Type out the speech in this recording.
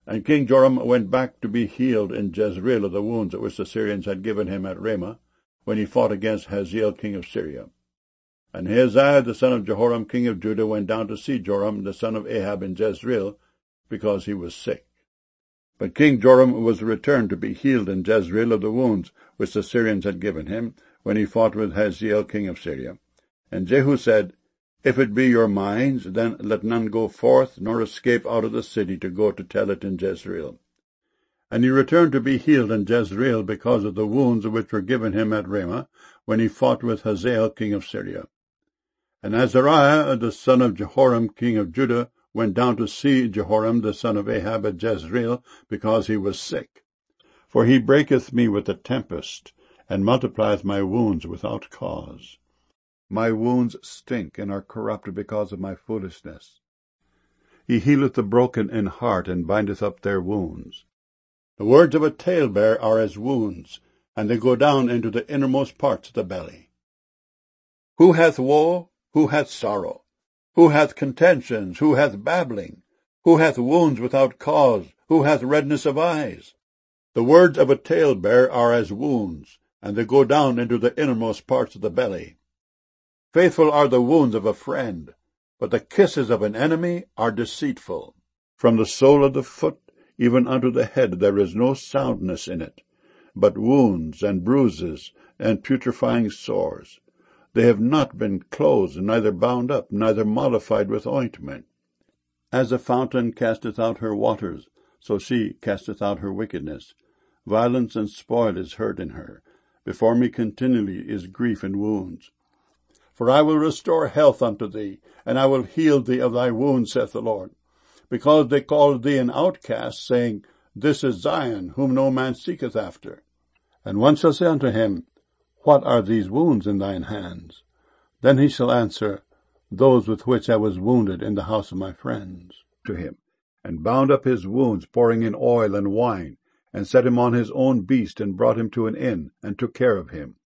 And King Joram went back to be healed in Jezreel of the wounds which the Syrians had given him at Ramah, when he fought against Hazael king of Syria. And Ahaziah the son of Jehoram king of Judah went down to see Joram the son of Ahab in Jezreel, because he was sick. But King Joram was returned to be healed in Jezreel of the wounds which the Syrians had given him, when he fought with Hazael king of Syria. And Jehu said, If it be your minds, then let none go forth, nor escape out of the city to go to tell it in Jezreel. And he returned to be healed in Jezreel because of the wounds which were given him at Ramah, when he fought with Hazael king of Syria. And Azariah the son of Jehoram king of Judah went down to see Jehoram the son of Ahab at Jezreel, because he was sick. For he breaketh me with a tempest, and multiplieth my wounds without cause. My wounds stink and are corrupted because of my foolishness. He healeth the broken in heart, and bindeth up their wounds. The words of a talebearer are as wounds, and they go down into the innermost parts of the belly. Who hath woe? Who hath sorrow? Who hath contentions? Who hath babbling? Who hath wounds without cause? Who hath redness of eyes? The words of a talebearer are as wounds, and they go down into the innermost parts of the belly. Faithful are the wounds of a friend, but the kisses of an enemy are deceitful. From the sole of the foot even unto the head there is no soundness in it, but wounds and bruises and putrefying sores. They have not been closed, neither bound up, neither mollified with ointment. As a fountain casteth out her waters, so she casteth out her wickedness. Violence and spoil is heard in her. Before me continually is grief and wounds. For I will restore health unto thee, and I will heal thee of thy wounds, saith the Lord. Because they called thee an outcast, saying, This is Zion, whom no man seeketh after. And one shall say unto him, What are these wounds in thine hands? Then he shall answer, Those with which I was wounded in the house of my friends. To him, and bound up his wounds, pouring in oil and wine, and set him on his own beast, and brought him to an inn, and took care of him.